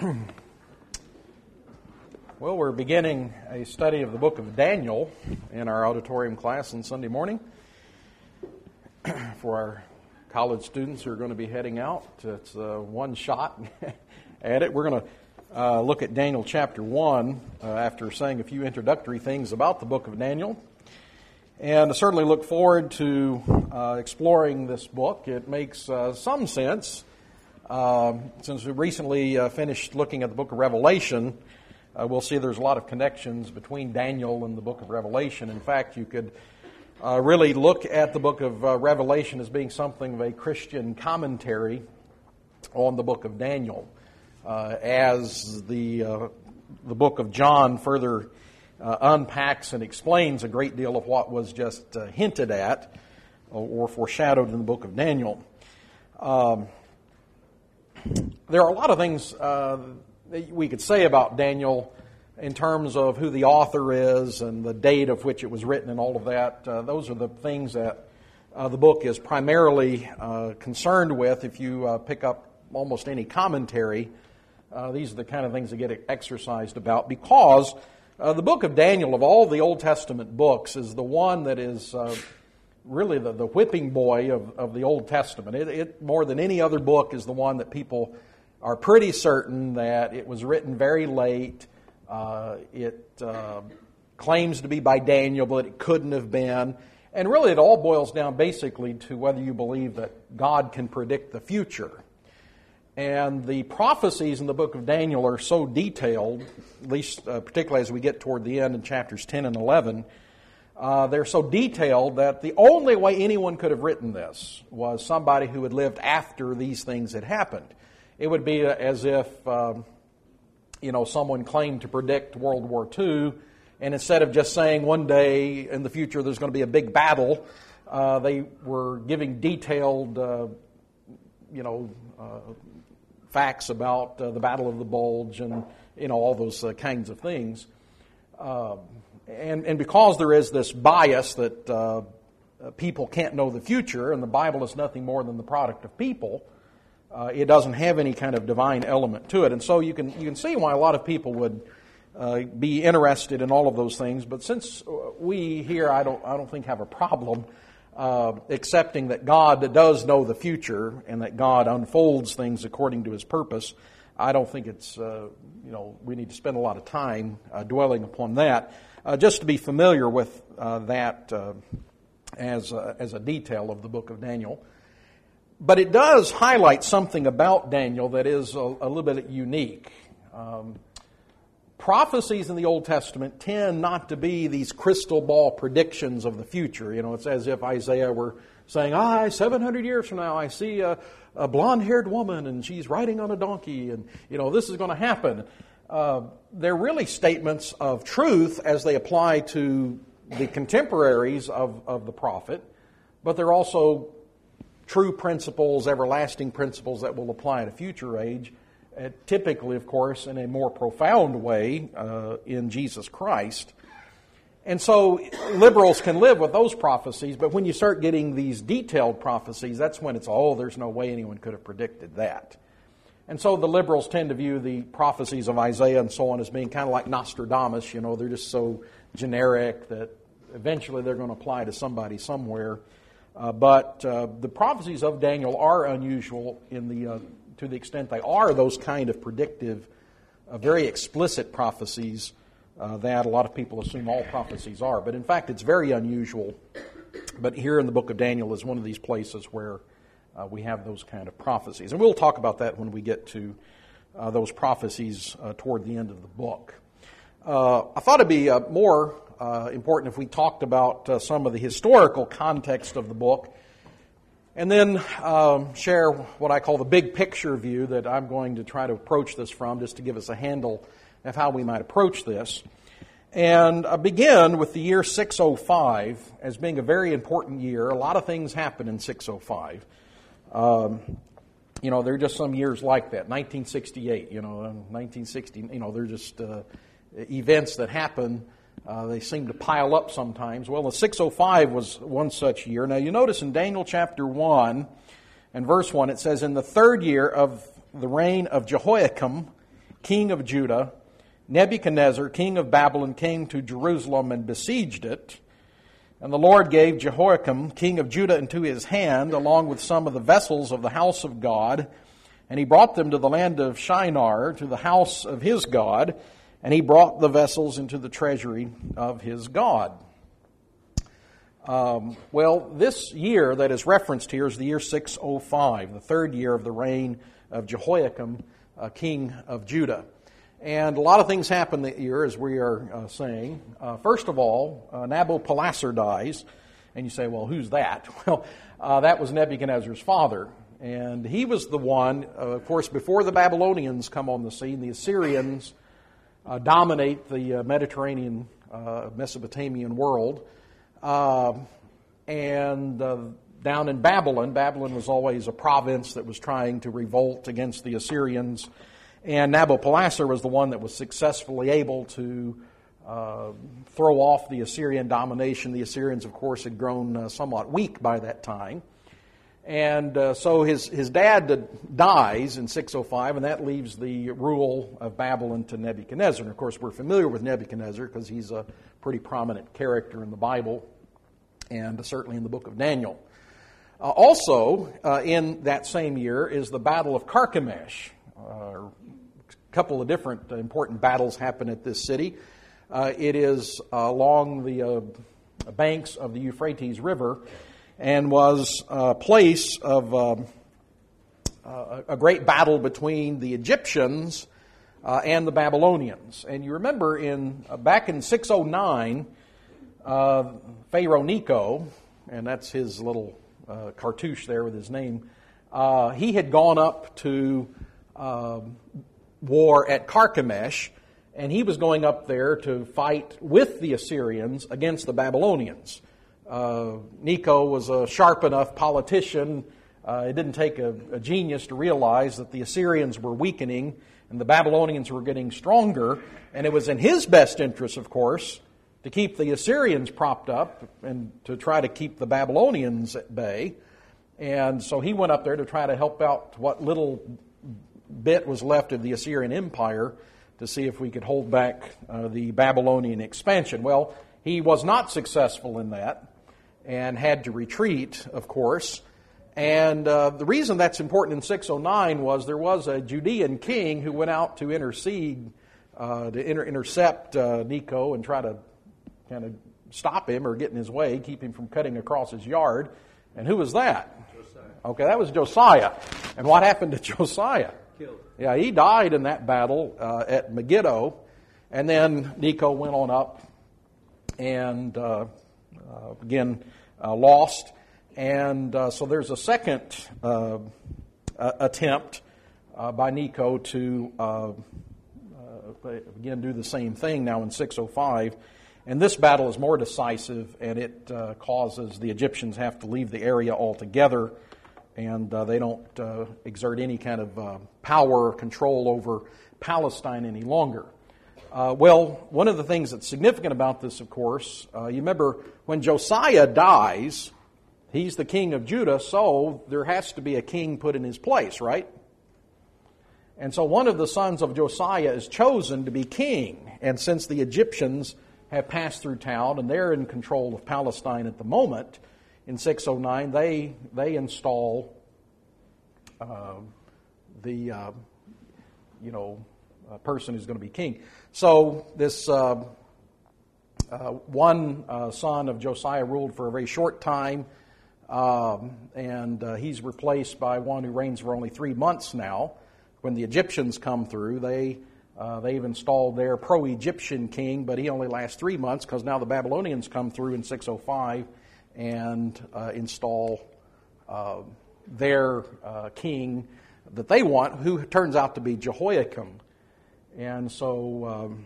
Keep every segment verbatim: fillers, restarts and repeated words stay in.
Well, we're beginning a study of the book of Daniel in our auditorium class on Sunday morning. For our college students who are going to be heading out, it's uh, one shot at it. We're going to uh, look at Daniel chapter one uh, after saying a few introductory things about the book of Daniel. And I certainly look forward to uh, exploring this book. It makes uh, some sense. Uh, since we recently uh, finished looking at the book of Revelation, uh, we'll see there's a lot of connections between Daniel and the book of Revelation. In fact, you could uh, really look at the book of uh, Revelation as being something of a Christian commentary on the book of Daniel, uh, as the uh, the book of John further uh, unpacks and explains a great deal of what was just uh, hinted at or foreshadowed in the book of Daniel. Um, There are a lot of things uh, that we could say about Daniel in terms of who the author is and the date of which it was written and all of that. Uh, those are the things that uh, the book is primarily uh, concerned with. If you uh, pick up almost any commentary, uh, these are the kind of things that get exercised about, because uh, the book of Daniel, of all the Old Testament books, is the one that is uh, really the, the whipping boy of, of the Old Testament. It, it, more than any other book, is the one that people are pretty certain that it was written very late. Uh, it uh, claims to be by Daniel, but it couldn't have been. And really it all boils down basically to whether you believe that God can predict the future. And the prophecies in the book of Daniel are so detailed, at least uh, particularly as we get toward the end in chapters ten and eleven, Uh, they're so detailed that the only way anyone could have written this was somebody who had lived after these things had happened. It would be as if, um, you know, someone claimed to predict World War Two, and instead of just saying one day in the future there's going to be a big battle, uh, they were giving detailed, uh, you know, uh, facts about uh, the Battle of the Bulge and, you know, all those uh, kinds of things. Uh, And, and because there is this bias that uh, people can't know the future, and the Bible is nothing more than the product of people, uh, it doesn't have any kind of divine element to it. And so you can you can see why a lot of people would uh, be interested in all of those things. But since we here, I don't I don't think have a problem uh, accepting that God does know the future and that God unfolds things according to His purpose, I don't think it's uh, you know we need to spend a lot of time uh, dwelling upon that. Uh, just to be familiar with uh, that uh, as, a, as a detail of the book of Daniel. But it does highlight something about Daniel that is a, a little bit unique. Um, prophecies in the Old Testament tend not to be these crystal ball predictions of the future. You know, it's as if Isaiah were saying, ah, seven hundred years from now I see a, a blonde-haired woman and she's riding on a donkey and, you know, this is going to happen. Uh, they're really statements of truth as they apply to the contemporaries of, of the prophet, but they're also true principles, everlasting principles that will apply at a future age, uh, typically, of course, in a more profound way uh, in Jesus Christ. And so liberals can live with those prophecies, but when you start getting these detailed prophecies, that's when it's, oh, there's no way anyone could have predicted that. And so the liberals tend to view the prophecies of Isaiah and so on as being kind of like Nostradamus. You know, they're just so generic that eventually they're going to apply to somebody somewhere. Uh, but uh, the prophecies of Daniel are unusual in the uh, to the extent they are those kind of predictive, uh, very explicit prophecies uh, that a lot of people assume all prophecies are. But in fact, it's very unusual. But here in the book of Daniel is one of these places where Uh, we have those kind of prophecies. And we'll talk about that when we get to uh, those prophecies uh, toward the end of the book. Uh, I thought it'd be uh, more uh, important if we talked about uh, some of the historical context of the book, and then um, share what I call the big picture view that I'm going to try to approach this from, just to give us a handle of how we might approach this. And I begin with the year six oh five as being a very important year. A lot of things happen in six oh five. Um, you know, there are just some years like that. nineteen sixty-eight, you know, nineteen sixty, you know, they're just uh, events that happen. Uh, they seem to pile up sometimes. Well, the six oh five was one such year. Now, you notice in Daniel chapter one and verse one, it says, in the third year of the reign of Jehoiakim, king of Judah, Nebuchadnezzar, king of Babylon, came to Jerusalem and besieged it. And the Lord gave Jehoiakim, king of Judah, into his hand, along with some of the vessels of the house of God. And he brought them to the land of Shinar, to the house of his God. And he brought the vessels into the treasury of his God. Um, well, this year that is referenced here is the year six oh five, the third year of the reign of Jehoiakim, uh, king of Judah. And a lot of things happen that year, as we are uh, saying. Uh, first of all, uh, Nabopolassar dies. And you say, well, who's that? Well, uh, that was Nebuchadnezzar's father. And he was the one, uh, of course, before the Babylonians come on the scene, the Assyrians uh, dominate the uh, Mediterranean, uh, Mesopotamian world. Uh, and uh, down in Babylon, Babylon was always a province that was trying to revolt against the Assyrians. And Nabopolassar was the one that was successfully able to uh, throw off the Assyrian domination. The Assyrians, of course, had grown uh, somewhat weak by that time. And uh, so his, his dad dies in six oh five, and that leaves the rule of Babylon to Nebuchadnezzar. And, of course, we're familiar with Nebuchadnezzar because he's a pretty prominent character in the Bible and certainly in the book of Daniel. Uh, also, uh, in that same year is the Battle of Carchemish. Uh, a couple of different uh, important battles happen at this city. Uh, it is uh, along the uh, banks of the Euphrates River and was a place of um, uh, a great battle between the Egyptians uh, and the Babylonians. And you remember in uh, back in six oh nine, uh, Pharaoh Necho, and that's his little uh, cartouche there with his name, uh, he had gone up to Uh, war at Carchemish, and he was going up there to fight with the Assyrians against the Babylonians. Uh, Necho was a sharp enough politician. Uh, it didn't take a, a genius to realize that the Assyrians were weakening and the Babylonians were getting stronger, and it was in his best interest, of course, to keep the Assyrians propped up and to try to keep the Babylonians at bay. And so he went up there to try to help out what little bit was left of the Assyrian Empire to see if we could hold back uh, the Babylonian expansion. Well, he was not successful in that and had to retreat, of course. And uh, the reason that's important in six oh nine was there was a Judean king who went out to intercede, uh, to inter- intercept uh, Necho and try to kind of stop him or get in his way, keep him from cutting across his yard. And who was that? Josiah. Okay, that was Josiah. And what happened to Josiah? Killed. Yeah, he died in that battle uh, at Megiddo, and then Necho went on up and uh, uh, again uh, lost, and uh, so there's a second uh, uh, attempt uh, by Necho to uh, uh, again do the same thing now in six oh five, and this battle is more decisive, and it uh, causes the Egyptians have to leave the area altogether. And uh, they don't uh, exert any kind of uh, power or control over Palestine any longer. Uh, well, one of the things that's significant about this, of course, uh, you remember when Josiah dies, he's the king of Judah, so there has to be a king put in his place, right? And so one of the sons of Josiah is chosen to be king. And since the Egyptians have passed through town and they're in control of Palestine at the moment, in six oh nine, they they install uh, the uh, you know uh, person who's going to be king. So this uh, uh, one uh, son of Josiah ruled for a very short time, um, and uh, he's replaced by one who reigns for only three months now. When the Egyptians come through, they uh, they've installed their pro-Egyptian king, but he only lasts three months because now the Babylonians come through in six oh five. And uh, install uh, their uh, king that they want, who turns out to be Jehoiakim. And so, um,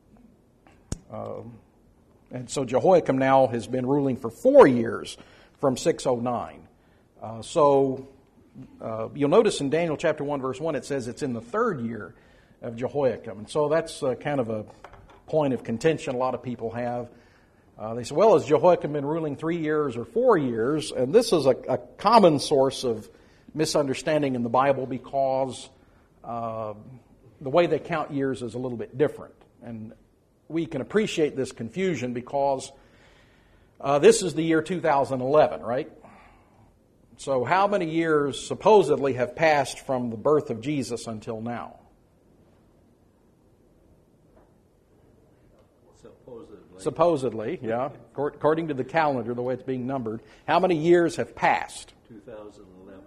uh, and so Jehoiakim now has been ruling for four years from six oh nine. Uh, so uh, you'll notice in Daniel chapter one, verse one, it says it's in the third year of Jehoiakim. And so that's uh, kind of a point of contention a lot of people have. Uh, they say, well, has Jehoiakim been ruling three years or four years? And this is a, a common source of misunderstanding in the Bible because uh, the way they count years is a little bit different. And we can appreciate this confusion because uh, this is the year two thousand eleven, right? So how many years supposedly have passed from the birth of Jesus until now? Supposedly. Supposedly, yeah. According to the calendar, the way it's being numbered. How many years have passed? two thousand eleven.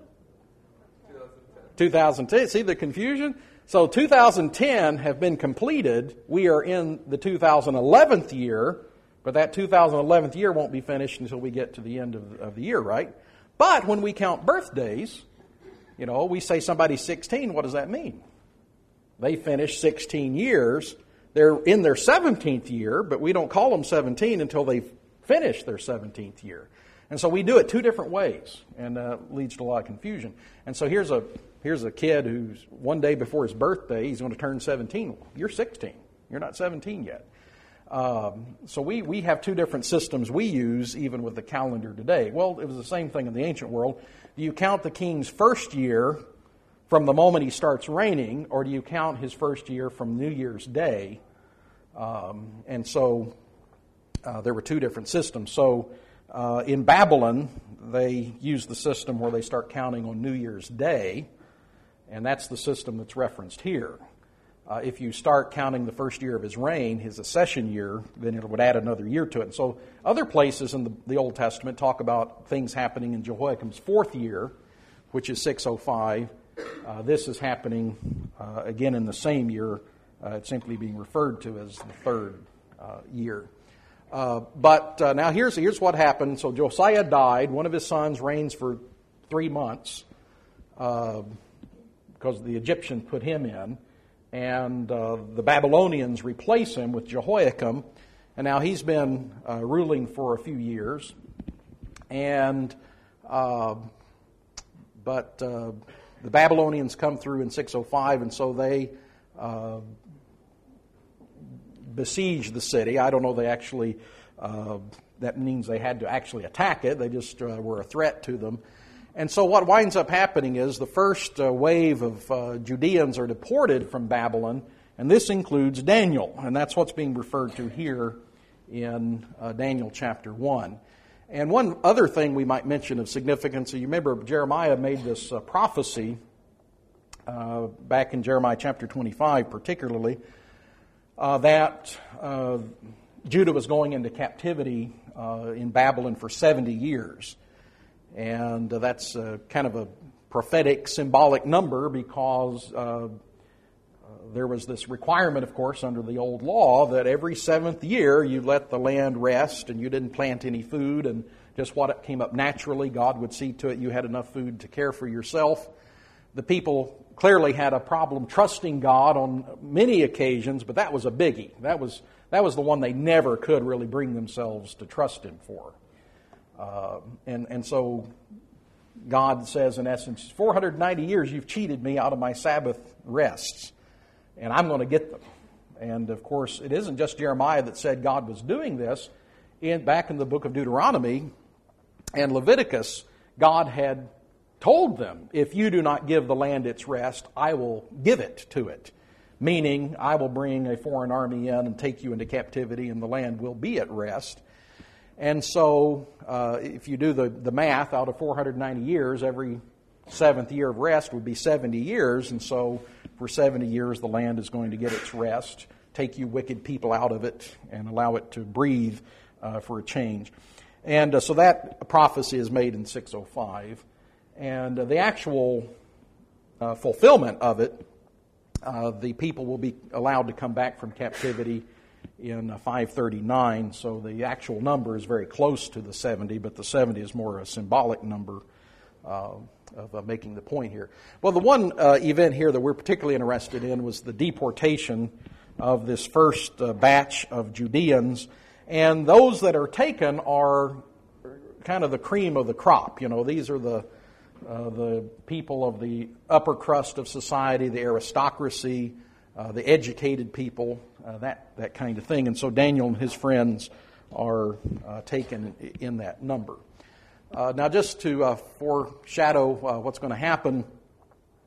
two thousand ten. See the confusion? So two thousand ten have been completed. We are in the two thousand eleventh year, but that two thousand eleventh year won't be finished until we get to the end of, of the year, right? But when we count birthdays, you know, we say somebody's sixteen, what does that mean? They finished sixteen years. They're in their seventeenth year, but we don't call them seventeen until they've finished their seventeenth year. And so we do it two different ways, and uh, leads to a lot of confusion. And so here's a here's a kid who's one day before his birthday, he's going to turn seventeen. You're sixteen. You're not seventeen yet. Um, so we, we have two different systems we use even with the calendar today. Well, it was the same thing in the ancient world. Do you count the king's first year from the moment he starts reigning, or do you count his first year from New Year's Day? Um, and so uh, there were two different systems. So uh, in Babylon, they use the system where they start counting on New Year's Day, and that's the system that's referenced here. Uh, if you start counting the first year of his reign, his accession year, then it would add another year to it. And so other places in the, the Old Testament talk about things happening in Jehoiakim's fourth year, which is six oh five. Uh, this is happening uh, again in the same year. Uh, it's simply being referred to as the third uh, year. Uh, but uh, now here's here's what happened. So Josiah died. One of his sons reigns for three months uh, because the Egyptians put him in. And uh, the Babylonians replace him with Jehoiakim. And now he's been uh, ruling for a few years. And uh, but uh, the Babylonians come through in six oh five, and so they uh, besiege the city. I don't know they actually, uh, that means they had to actually attack it. They just uh, were a threat to them. And so what winds up happening is the first uh, wave of uh, Judeans are deported from Babylon, and this includes Daniel. And that's what's being referred to here in uh, Daniel chapter one. And one other thing we might mention of significance, you remember Jeremiah made this uh, prophecy uh, back in Jeremiah chapter twenty-five particularly, uh, that uh, Judah was going into captivity uh, in Babylon for seventy years. And uh, that's uh, kind of a prophetic, symbolic number because uh, uh, there was this requirement, of course, under the old law that every seventh year you let the land rest and you didn't plant any food, and just what came up naturally, God would see to it you had enough food to care for yourself. The people clearly had a problem trusting God on many occasions, but that was a biggie. That was, that was the one they never could really bring themselves to trust Him for. Uh, and, and so God says, in essence, four hundred ninety years you've cheated me out of my Sabbath rests, and I'm going to get them. And, of course, it isn't just Jeremiah that said God was doing this. In, back in the book of Deuteronomy and Leviticus, God had told them, if you do not give the land its rest, I will give it to it. Meaning, I will bring a foreign army in and take you into captivity, and the land will be at rest. And so, uh, if you do the, the math, out of four hundred ninety years, every seventh year of rest would be seventy years. And so, for seventy years, the land is going to get its rest, take you wicked people out of it, and allow it to breathe uh, for a change. And uh, so that prophecy is made in six oh five. And uh, the actual uh, fulfillment of it, uh, the people will be allowed to come back from captivity in five thirty-nine, so the actual number is very close to the seventy, but the seventy is more a symbolic number uh, of uh, making the point here. Well, the one uh, event here that we're particularly interested in was the deportation of this first uh, batch of Judeans, and those that are taken are kind of the cream of the crop. You know, these are the uh, the people of the upper crust of society, the aristocracy, uh, the educated people. Uh, that that kind of thing. And so Daniel and his friends are uh, taken in that number. Uh, now, just to uh, foreshadow uh, what's going to happen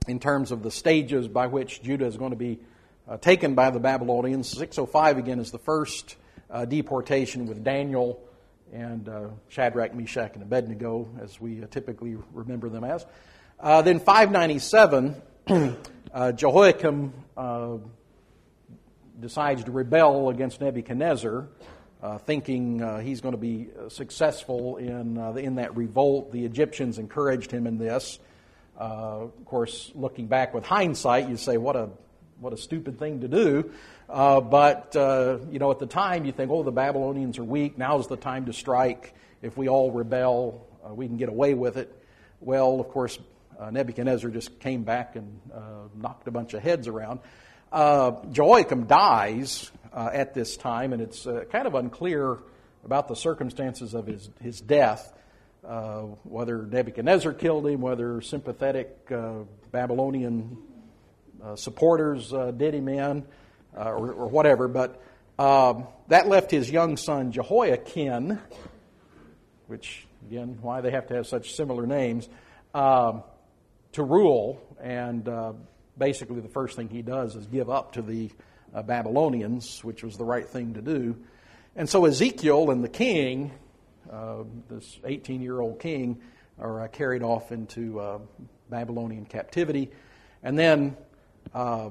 in terms of the stages by which Judah is going to be uh, taken by the Babylonians. six oh five, again, is the first uh, deportation with Daniel and uh, Shadrach, Meshach, and Abednego, as we uh, typically remember them as. Uh, then five ninety-seven, uh, Jehoiakim uh, decides to rebel against Nebuchadnezzar, uh, thinking uh, he's going to be successful in uh, in that revolt. The Egyptians encouraged him in this. Uh, of course, looking back with hindsight, you say, what a what a stupid thing to do. Uh, but, uh, you know, at the time, you think, oh, the Babylonians are weak. Now's the time to strike. If we all rebel, uh, we can get away with it. Well, of course, uh, Nebuchadnezzar just came back and uh, knocked a bunch of heads around. Uh, Jehoiakim dies uh, at this time, and it's uh, kind of unclear about the circumstances of his, his death. Uh, whether Nebuchadnezzar killed him, whether sympathetic uh, Babylonian uh, supporters uh, did him in, uh, or, or whatever. But um, that left his young son Jehoiakim, which, again, why they have to have such similar names, um, to rule. And uh, basically the first thing he does is give up to the uh, Babylonians, which was the right thing to do. And so Ezekiel and the king, Uh, this eighteen-year-old king, are uh, carried off into uh, Babylonian captivity. And then uh,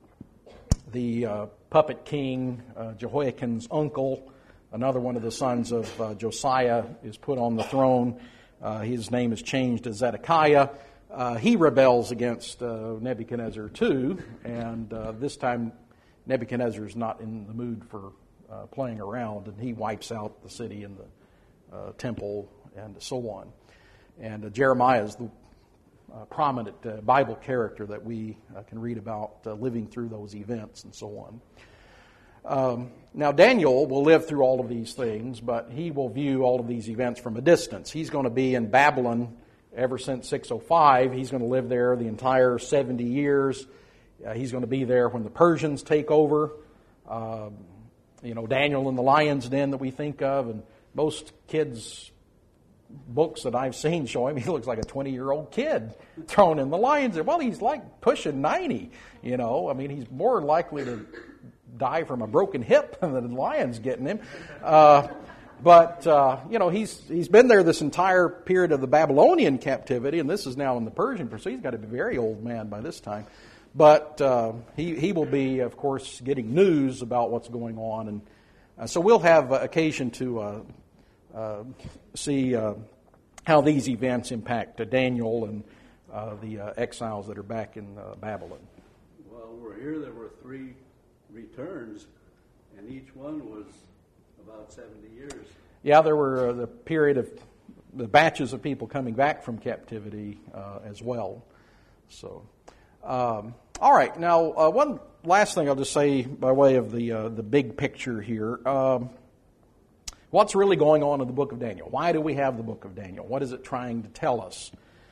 the uh, puppet king, uh, Jehoiakim's uncle, another one of the sons of uh, Josiah, is put on the throne. Uh, his name is changed to Zedekiah. Uh, he rebels against uh, Nebuchadnezzar too, and uh, this time Nebuchadnezzar is not in the mood for uh, playing around, and he wipes out the city and the Uh, temple and so on. And uh, Jeremiah is the uh, prominent uh, Bible character that we uh, can read about uh, living through those events and so on. Um, now Daniel will live through all of these things, but he will view all of these events from a distance. He's going to be in Babylon ever since six oh five. He's going to live there the entire seventy years. Uh, he's going to be there when the Persians take over. Uh, you know, Daniel in the lion's den that we think of, and most kids' books that I've seen show him, he looks like a twenty-year-old kid thrown in the lion's den. Well, he's like pushing ninety, you know. I mean, he's more likely to die from a broken hip than the lion's getting him. Uh, but, uh, you know, he's he's been there this entire period of the Babylonian captivity, and this is now in the Persian. So he's got to be a very old man by this time. But uh, he, he will be, of course, getting news about what's going on. And uh, so we'll have uh, occasion to Uh, Uh, see uh, how these events impact uh, Daniel and uh, the uh, exiles that are back in uh, Babylon. Well, we're here. There were three returns, and each one was about seventy years. Yeah, there were uh, the period of the batches of people coming back from captivity uh, as well. So, um, all right. Now, uh, one last thing I'll just say by way of the uh, the big picture here. Um, What's really going on in the book of Daniel? Why do we have the book of Daniel? What is it trying to tell us?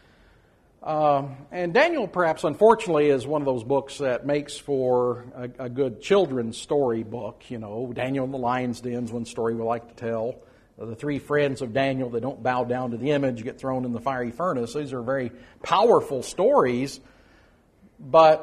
Um, and Daniel, perhaps unfortunately, is one of those books that makes for a, a good children's story book. You know, Daniel in the lion's den is one story we like to tell. Uh, the three friends of Daniel that don't bow down to the image get thrown in the fiery furnace. These are very powerful stories, but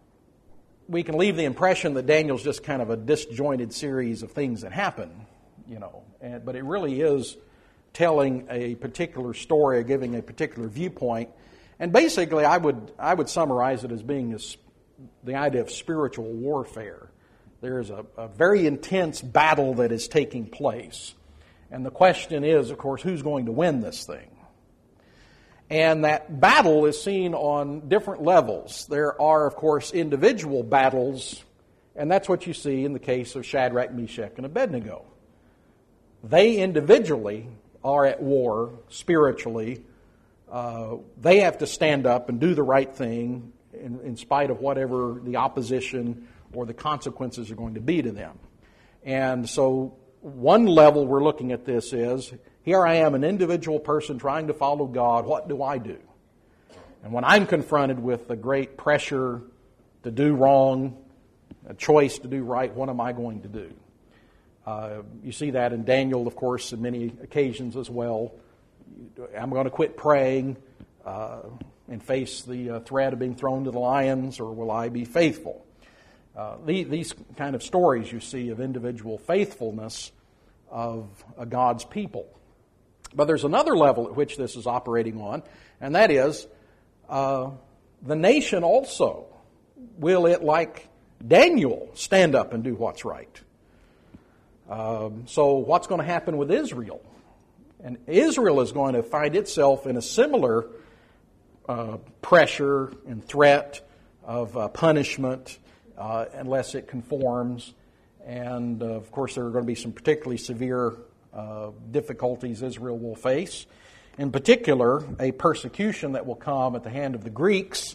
we can leave the impression that Daniel's just kind of a disjointed series of things that happen. You know, and, but it really is telling a particular story, giving a particular viewpoint, and basically, I would I would summarize it as being this, the idea of spiritual warfare. There is a, a very intense battle that is taking place, and the question is, of course, who's going to win this thing? And that battle is seen on different levels. There are, of course, individual battles, and that's what you see in the case of Shadrach, Meshach, and Abednego. They individually are at war spiritually. Uh, they have to stand up and do the right thing in, in spite of whatever the opposition or the consequences are going to be to them. And so one level we're looking at this is, here I am, an individual person trying to follow God. What do I do? And when I'm confronted with the great pressure to do wrong, a choice to do right, what am I going to do? Uh, you see that in Daniel, of course, in many occasions as well. I'm going to quit praying. Uh, and face the uh, threat of being thrown to the lions, or will I be faithful? Uh, the, these kind of stories you see of individual faithfulness of uh, God's people. But there's another level at which this is operating on, and that is uh, the nation also. Will it, like Daniel, stand up and do what's right? Um, so what's going to happen with Israel? And Israel is going to find itself in a similar uh, pressure and threat of uh, punishment uh, unless it conforms. And, uh, of course, there are going to be some particularly severe uh, difficulties Israel will face. In particular, a persecution that will come at the hand of the Greeks,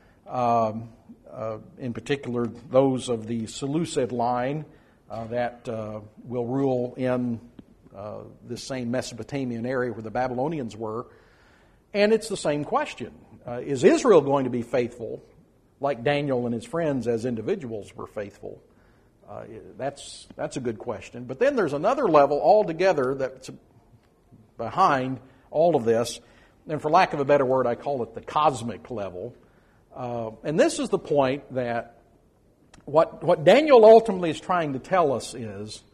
um, uh, in particular those of the Seleucid line uh, that uh, will rule in uh, this same Mesopotamian area where the Babylonians were. And it's the same question. Uh, is Israel going to be faithful like Daniel and his friends as individuals were faithful? Uh, that's that's a good question. But then there's another level altogether that's behind all of this, and for lack of a better word, I call it the cosmic level. Uh, and this is the point that what what Daniel ultimately is trying to tell us is,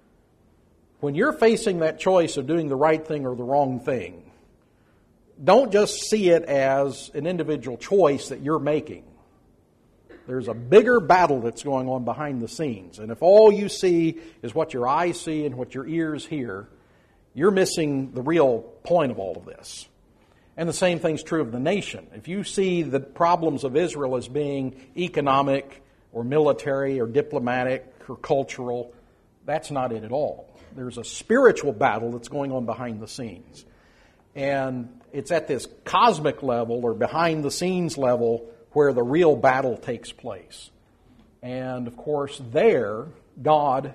when you're facing that choice of doing the right thing or the wrong thing, don't just see it as an individual choice that you're making. There's a bigger battle that's going on behind the scenes. And if all you see is what your eyes see and what your ears hear, you're missing the real point of all of this. And the same thing's true of the nation. If you see the problems of Israel as being economic or military or diplomatic or cultural, that's not it at all. There's a spiritual battle that's going on behind the scenes. And it's at this cosmic level or behind the scenes level where the real battle takes place. And of course, there, God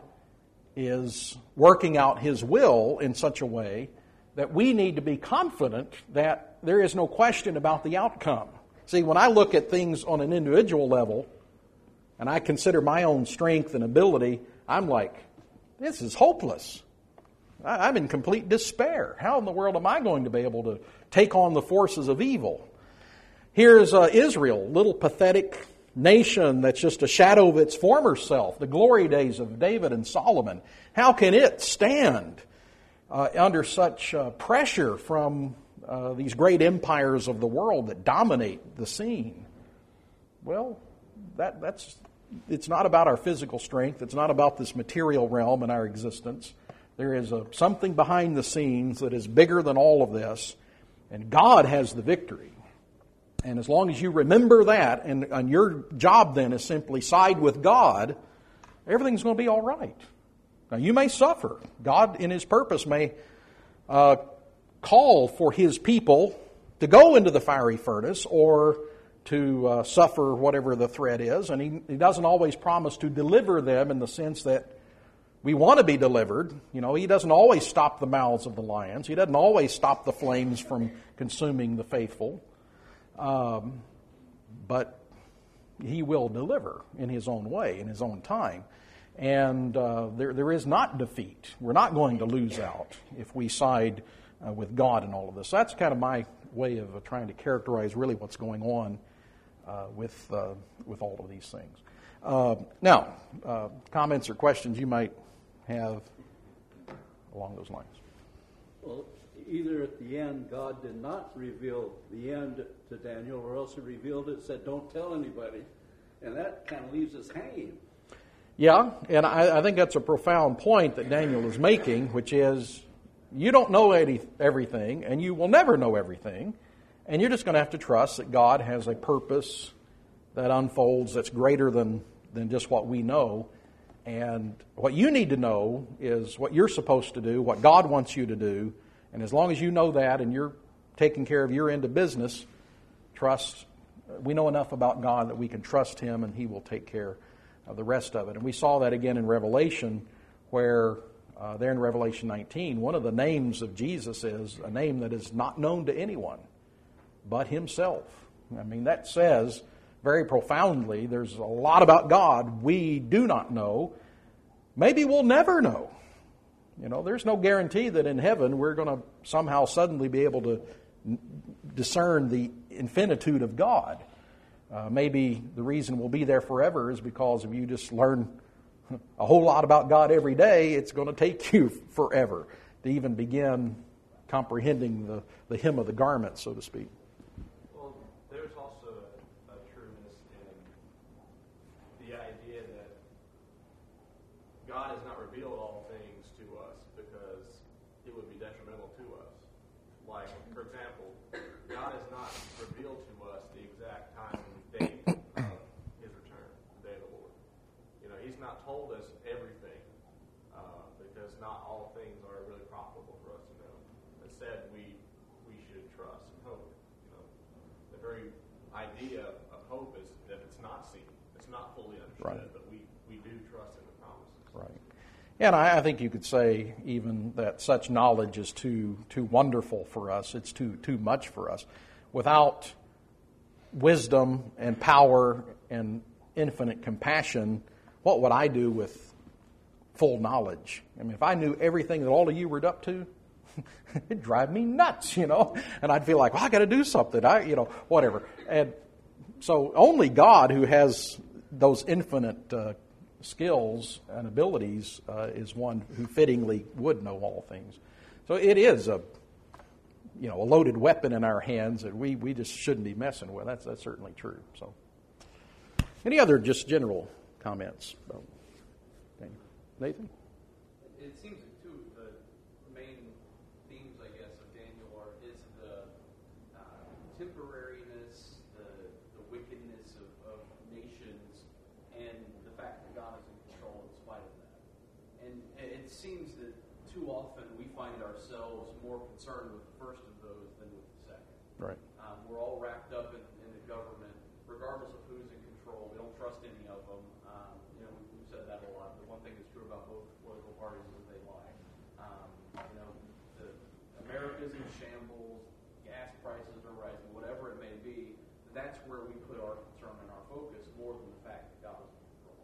is working out His will in such a way that we need to be confident that there is no question about the outcome. See, when I look at things on an individual level, and I consider my own strength and ability, I'm like, this is hopeless. I'm in complete despair. How in the world am I going to be able to take on the forces of evil? Here's uh, Israel, little pathetic nation that's just a shadow of its former self, the glory days of David and Solomon. How can it stand uh, under such uh, pressure from uh, these great empires of the world that dominate the scene? Well, that, that's it's not about our physical strength. It's not about this material realm and our existence. There is a, something behind the scenes that is bigger than all of this, and God has the victory. And as long as you remember that, and, and your job then is simply side with God, everything's going to be all right. Now, you may suffer. God, in His purpose, may uh, call for His people to go into the fiery furnace or to uh, suffer whatever the threat is. And he, he doesn't always promise to deliver them in the sense that we want to be delivered. You know, He doesn't always stop the mouths of the lions. He doesn't always stop the flames from consuming the faithful. Um, but He will deliver in His own way, in His own time. And uh, there, there is not defeat. We're not going to lose out if we side uh, with God in all of this. So that's kind of my way of uh, trying to characterize really what's going on uh, with uh, with all of these things. Uh, now, uh, comments or questions you might have along those lines. Well, either at the end God did not reveal the end to Daniel, or else He revealed it and said, don't tell anybody. And that kind of leaves us hanging. Yeah, and I, I think that's a profound point that Daniel is making, which is you don't know any, everything, and you will never know everything, and you're just going to have to trust that God has a purpose that unfolds that's greater than, than just what we know. And what you need to know is what you're supposed to do, what God wants you to do. And as long as you know that and you're taking care of your end of business, trust. We know enough about God that we can trust Him and He will take care of the rest of it. And we saw that again in Revelation, where uh, there in Revelation nineteen, one of the names of Jesus is a name that is not known to anyone but Himself. I mean, that says very profoundly there's a lot about God we do not know. Maybe we'll never know. You know, there's no guarantee that in heaven we're going to somehow suddenly be able to discern the infinitude of God. Uh, maybe the reason we'll be there forever is because if you just learn a whole lot about God every day, it's going to take you forever to even begin comprehending the, the hem of the garment, so to speak. Well, there's also a, a trueness in the idea that God has not revealed all things to us because it would be detrimental to us. Like, for example, God has not revealed to us the exact time and date of His return, the day of the Lord. You know, He's not told us everything uh, because not all things are really profitable for us to know. Instead, we we should trust and hope. You know, the very idea of hope is that it's not seen, it's not fully understood, Right. but we, we do trust in the promises. Right. And I, I think you could say even that such knowledge is too too wonderful for us. It's too too much for us. Without wisdom and power and infinite compassion, what would I do with full knowledge? I mean, if I knew everything that all of you were up to, it'd drive me nuts, you know. And I'd feel like, well, I got to do something. I, you know, whatever. And so only God, who has those infinite uh, skills and abilities, uh, is one who fittingly would know all things. So it is a, you know, a loaded weapon in our hands that we, we just shouldn't be messing with. That's that's certainly true. So, any other just general comments? About Daniel? Nathan? It seems that two of the main themes, I guess, of Daniel are is the uh, temporariness, the the wickedness of, of nations, and the fact that God is in control in spite of that. And it seems that too often we find ourselves more concerned with the first of those than with the second. Right. Um, we're all wrapped up in, in the government, regardless of who's in control. We don't trust any of them. Um, you know, we've said that a lot. The one thing that's true about both political parties is they lie. Um, you know, the America's in shambles. Gas prices are rising. Whatever it may be, that's where we put our concern and our focus more than the fact that God is in control.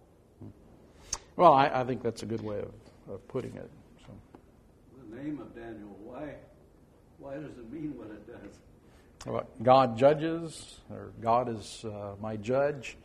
Well, I, I think that's a good way of, of putting it. So. The name of Daniel, why, why does it mean what it does? Well, God judges, or God is uh, my judge.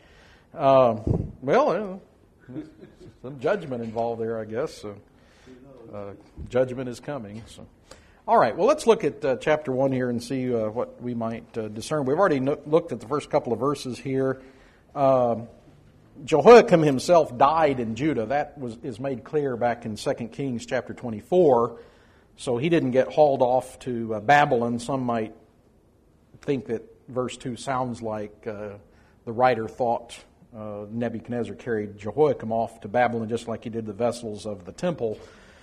Um, well, uh, some judgment involved there, I guess. So, uh, judgment is coming. So, all right. Well, let's look at uh, chapter one here and see uh, what we might uh, discern. We've already no- looked at the first couple of verses here. Um, Jehoiakim himself died in Judah. That was is made clear back in Second Kings chapter twenty-four. So he didn't get hauled off to uh, Babylon. Some might think that verse two sounds like uh, the writer thought uh, Nebuchadnezzar carried Jehoiakim off to Babylon just like he did the vessels of the temple.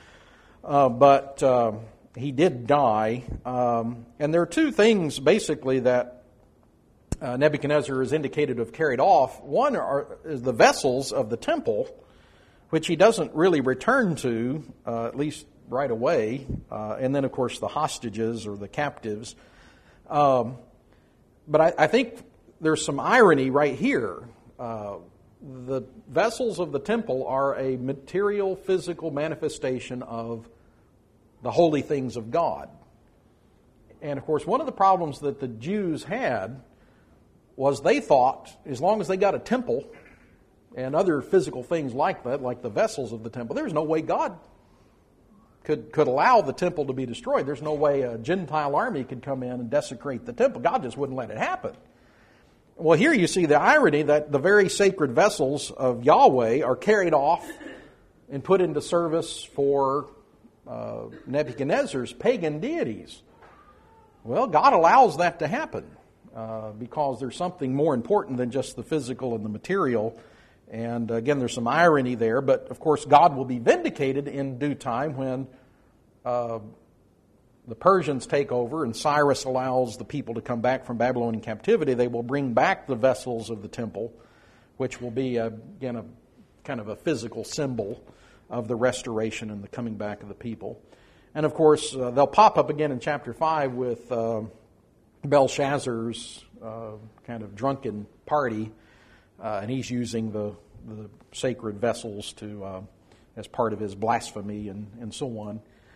Uh, but uh, he did die. Um, and there are two things basically that uh, Nebuchadnezzar is indicated to have carried off. One are, is the vessels of the temple, which he doesn't really return to, uh, at least right away. Uh, and then, of course, the hostages or the captives. Um, but I, I think there's some irony right here. Uh, the vessels of the temple are a material, physical manifestation of the holy things of God. And, of course, one of the problems that the Jews had was they thought as long as they got a temple and other physical things like that, like the vessels of the temple, there's no way God could could allow the temple to be destroyed. There's no way a Gentile army could come in and desecrate the temple. God just wouldn't let it happen. Well, here you see the irony that the very sacred vessels of Yahweh are carried off and put into service for uh, Nebuchadnezzar's pagan deities. Well, God allows that to happen uh, because there's something more important than just the physical and the material. And again, there's some irony there, but of course God will be vindicated in due time when uh, the Persians take over and Cyrus allows the people to come back from Babylonian captivity. They will bring back the vessels of the temple, which will be, uh, again, a kind of a physical symbol of the restoration and the coming back of the people. And of course, uh, they'll pop up again in chapter five with uh, Belshazzar's uh, kind of drunken party. Uh, and he's using the, the sacred vessels to uh, as part of his blasphemy and, and so on.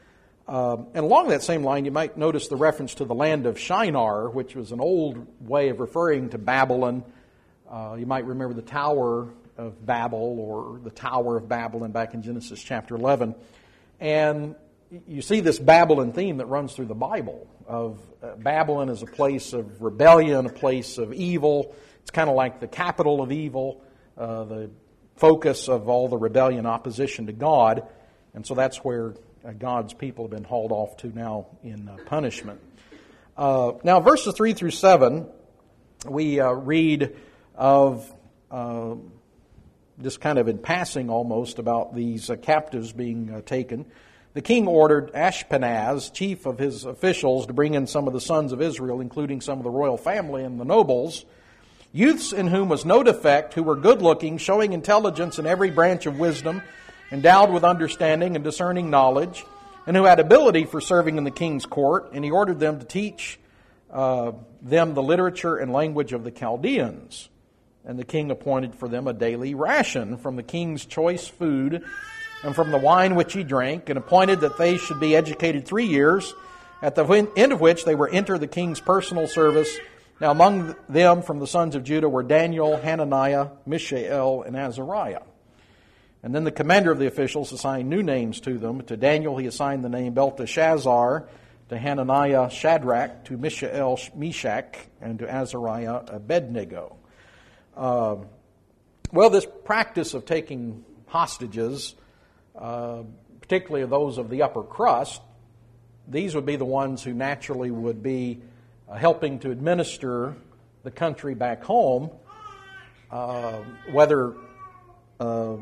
Um, and along that same line, you might notice the reference to the land of Shinar, which was an old way of referring to Babylon. Uh, you might remember the Tower of Babel or the Tower of Babylon back in Genesis chapter eleven. And you see this Babylon theme that runs through the Bible of uh, Babylon as a place of rebellion, a place of evil. It's kind of like the capital of evil, uh, the focus of all the rebellion, opposition to God. And so that's where uh, God's people have been hauled off to now in uh, punishment. Uh, now, verses three through seven, we uh, read of uh, just kind of in passing almost about these uh, captives being uh, taken. The king ordered Ashpenaz, chief of his officials, to bring in some of the sons of Israel, including some of the royal family and the nobles, youths in whom was no defect, who were good-looking, showing intelligence in every branch of wisdom, endowed with understanding and discerning knowledge, and who had ability for serving in the king's court. And he ordered them to teach uh, them the literature and language of the Chaldeans. And the king appointed for them a daily ration from the king's choice food and from the wine which he drank, and appointed that they should be educated three years, at the end of which they were enter the king's personal service. Now among them from the sons of Judah were Daniel, Hananiah, Mishael, and Azariah. And then the commander of the officials assigned new names to them. To Daniel he assigned the name Belteshazzar, to Hananiah Shadrach, to Mishael Meshach, and to Azariah Abednego. Uh, well, this practice of taking hostages, uh, particularly those of the upper crust, these would be the ones who naturally would be uh, helping to administer the country back home, uh, whether uh,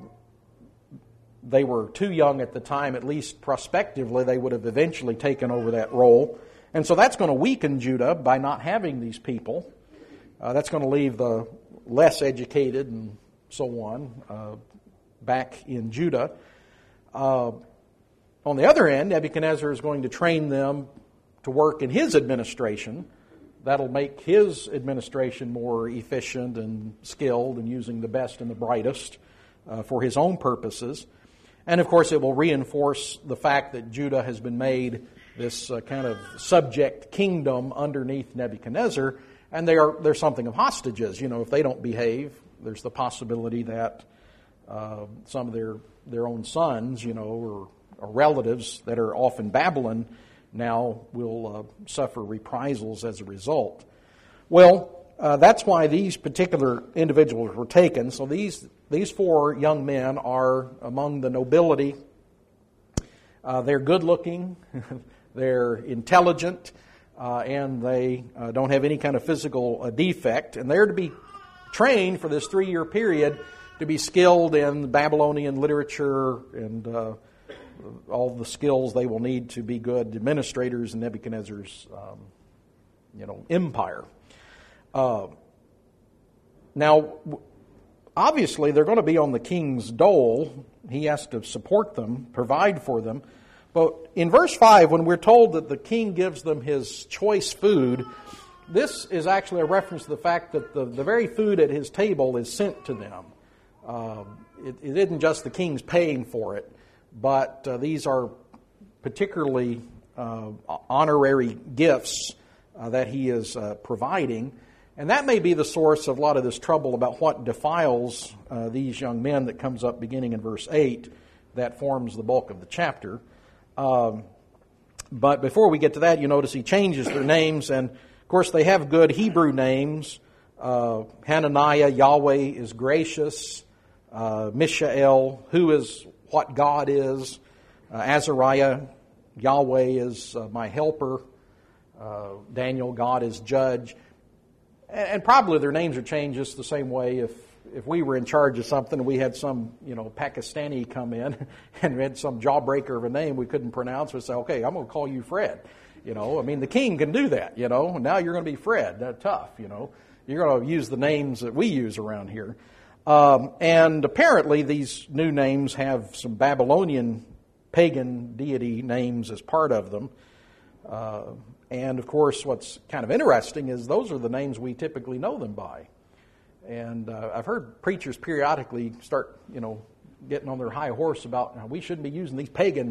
they were too young at the time, at least prospectively, they would have eventually taken over that role. And so that's going to weaken Judah by not having these people. Uh, that's going to leave the less educated and so on uh, back in Judah. Uh, on the other end, Nebuchadnezzar is going to train them to work in his administration. That'll make his administration more efficient and skilled and using the best and the brightest uh, for his own purposes. And of course, it will reinforce the fact that Judah has been made this uh, kind of subject kingdom underneath Nebuchadnezzar, and they are they're something of hostages. You know, if they don't behave, there's the possibility that uh, some of their their own sons, you know, or, or relatives that are off in Babylon now will uh, suffer reprisals as a result. Well, uh, that's why these particular individuals were taken. So these these four young men are among the nobility. Uh, they're good-looking, they're intelligent, uh, and they uh, don't have any kind of physical uh, defect. And they're to be trained for this three-year period to be skilled in Babylonian literature and uh, all the skills they will need to be good administrators in Nebuchadnezzar's, um, you know, empire. Uh, now, obviously, they're going to be on the king's dole. He has to support them, provide for them. But in verse five, when we're told that the king gives them his choice food, this is actually a reference to the fact that the, the very food at his table is sent to them. Uh, it, it isn't just the king's paying for it, but uh, these are particularly uh, honorary gifts uh, that he is uh, providing. And that may be the source of a lot of this trouble about what defiles uh, these young men that comes up beginning in verse eight that forms the bulk of the chapter. Um, but before we get to that, you notice he changes their names. And, of course, they have good Hebrew names. Uh, Hananiah, Yahweh is gracious. Uh, Mishael, who is what God is. Uh, Azariah, Yahweh is uh, my helper. Uh, Daniel, God is judge. And, and probably their names are changed just the same way if, if we were in charge of something and we had some, you know, Pakistani come in and had some jawbreaker of a name we couldn't pronounce, we'd say, okay, I'm going to call you Fred. You know, I mean, the king can do that, you know. Now you're going to be Fred. That's tough, you know. You're going to use the names that we use around here. Um, and apparently these new names have some Babylonian pagan deity names as part of them. Uh, and, of course, what's kind of interesting is those are the names we typically know them by. And uh, I've heard preachers periodically start, you know, getting on their high horse about how we shouldn't be using these pagan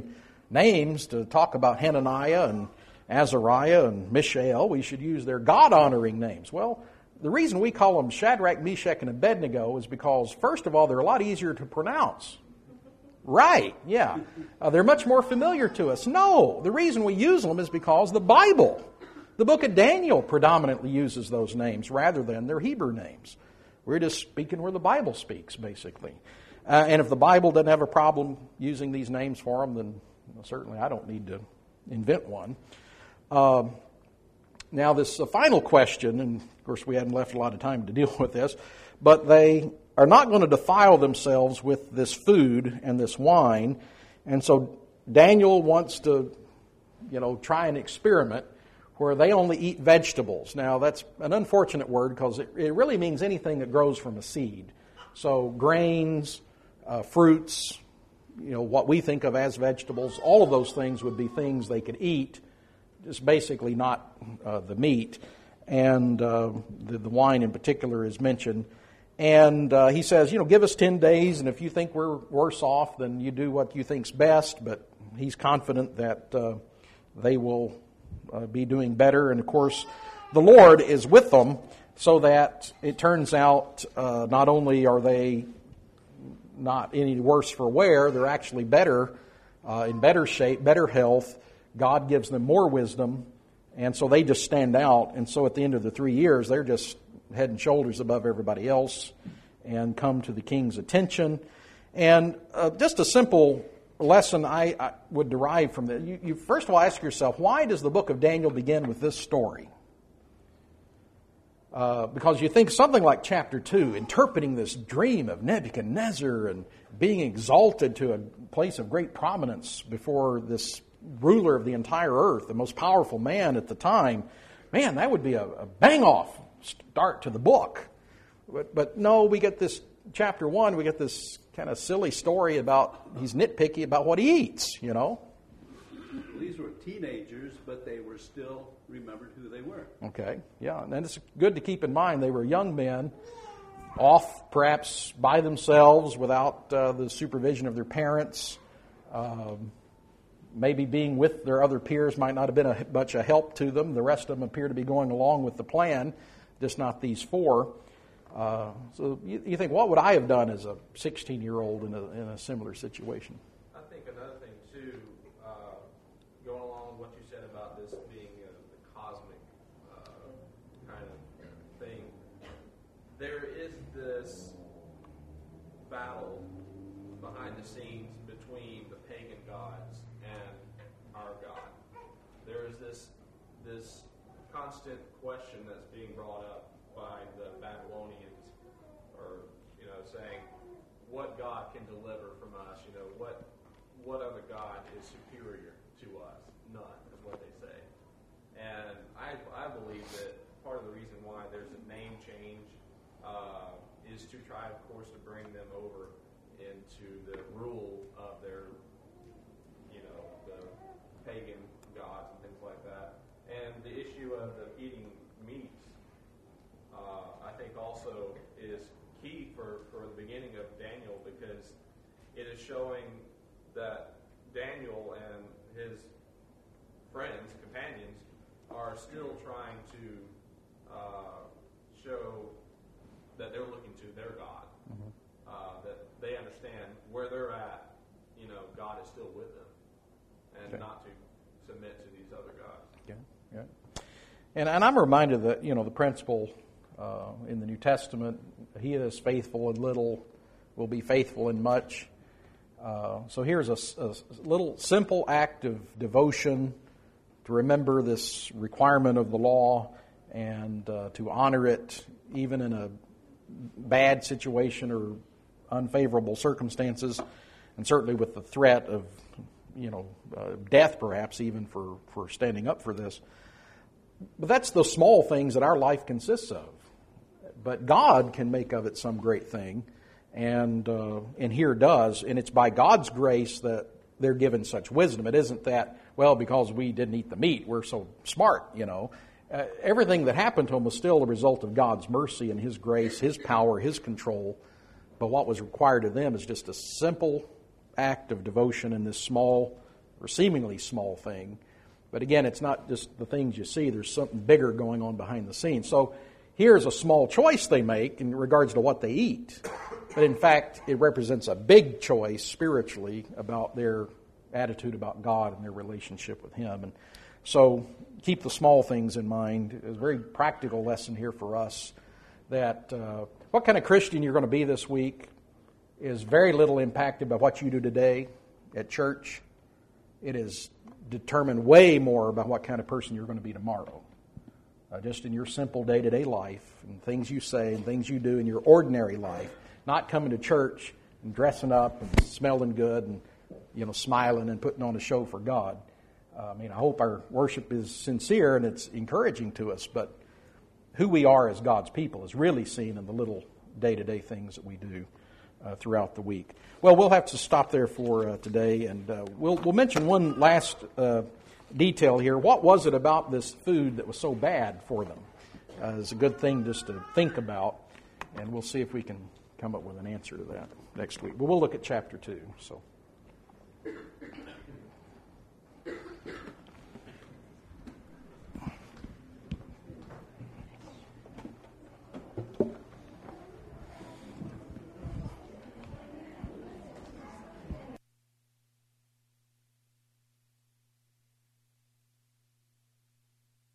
names to talk about Hananiah and Azariah and Mishael, we should use their God-honoring names. Well, the reason we call them Shadrach, Meshach, and Abednego is because, first of all, they're a lot easier to pronounce. Right, yeah. Uh, they're much more familiar to us. No, the reason we use them is because the Bible, the book of Daniel, predominantly uses those names rather than their Hebrew names. We're just speaking where the Bible speaks, basically. Uh, and if the Bible doesn't have a problem using these names for them, then well, certainly I don't need to invent one. Um, now, this uh, final question, and of course we hadn't left a lot of time to deal with this, but they are not going to defile themselves with this food and this wine. And so Daniel wants to, you know, try an experiment where they only eat vegetables. Now, that's an unfortunate word because it, it really means anything that grows from a seed. So grains, uh, fruits, you know, what we think of as vegetables, all of those things would be things they could eat, just basically not uh, the meat. And uh, the, the wine in particular is mentioned. And uh, he says, you know, give us ten days, and if you think we're worse off, then you do what you think's best. But he's confident that uh, they will uh, be doing better. And, of course, the Lord is with them so that it turns out uh, not only are they not any worse for wear, they're actually better, uh, in better shape, better health. God gives them more wisdom, and so they just stand out. And so at the end of the three years, they're just head and shoulders above everybody else and come to the king's attention. And uh, just a simple lesson I, I would derive from that. You, you first of all ask yourself, why does the book of Daniel begin with this story? Uh, because you think something like chapter two, interpreting this dream of Nebuchadnezzar and being exalted to a place of great prominence before this ruler of the entire earth, the most powerful man at the time, man, that would be a, a bang-off start to the book. But, but no, we get this chapter one, we get this kind of silly story about, he's nitpicky about what he eats, you know. These were teenagers, but they were still remembered who they were. Okay, yeah, and it's good to keep in mind they were young men, off perhaps by themselves without uh, the supervision of their parents. Um, maybe being with their other peers might not have been a, much a help to them. The rest of them appear to be going along with the plan, just not these four. Uh, so you, you think, what would I have done as a sixteen-year-old in a, in a similar situation? I think another thing, too, uh, going along with what you said about this being a, a cosmic uh, kind of thing, there is this battle behind the scenes between the pagan gods and our God. There is this this constant question that's being brought up by the Babylonians, or you know, saying, what God can deliver from us? You know, what what other God is superior to us? None, is what they say. And I I believe that part of the reason why there's a name change uh, is to try, of course, to bring them over into the rule of their, you know, the pagan gods and things like that. And the issue of the eating meat, uh, I think also is key for, for the beginning of Daniel, because it is showing that Daniel and his friends, companions, are still trying to uh, show that they're looking to their God, mm-hmm. uh, that they understand where they're at, you know, God is still with them, and okay. not to submit to these other gods. Yeah, yeah. And, and I'm reminded that, you know, the principle uh, in the New Testament, he that is faithful in little will be faithful in much. Uh, so here's a, a little simple act of devotion to remember this requirement of the law and uh, to honor it even in a bad situation or unfavorable circumstances, and certainly with the threat of, you know, uh, death perhaps even for, for standing up for this. But that's the small things that our life consists of. But God can make of it some great thing, and uh, and here does, and it's by God's grace that they're given such wisdom. It isn't that, well, because we didn't eat the meat, we're so smart, you know. Uh, everything that happened to them was still a result of God's mercy and His grace, His power, His control. But what was required of them is just a simple act of devotion in this small or seemingly small thing. But again, it's not just the things you see. There's something bigger going on behind the scenes. So here's a small choice they make in regards to what they eat. But in fact, it represents a big choice spiritually about their attitude about God and their relationship with Him. And so keep the small things in mind. It's a very practical lesson here for us that uh, what kind of Christian you're going to be this week is very little impacted by what you do today at church. It is determined way more by what kind of person you're going to be tomorrow. Uh, just in your simple day-to-day life and things you say and things you do in your ordinary life. Not coming to church and dressing up and smelling good and, you know, smiling and putting on a show for God. Uh, I mean, I hope our worship is sincere and it's encouraging to us, but who we are as God's people is really seen in the little day-to-day things that we do uh, throughout the week. Well, we'll have to stop there for uh, today, and uh, we'll, we'll mention one last uh, detail here. What was it about this food that was so bad for them? Uh, it's a good thing just to think about, and we'll see if we can come up with an answer to that next week. But we'll look at chapter two. So.